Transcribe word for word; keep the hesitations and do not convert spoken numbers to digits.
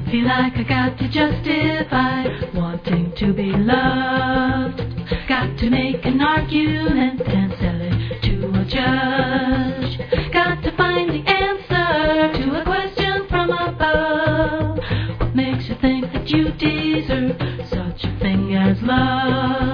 Feel like I got to justify wanting to be loved. Got to make an argument and sell it to a judge. Got to find the answer to a question from above. What makes you think that you deserve such a thing as love?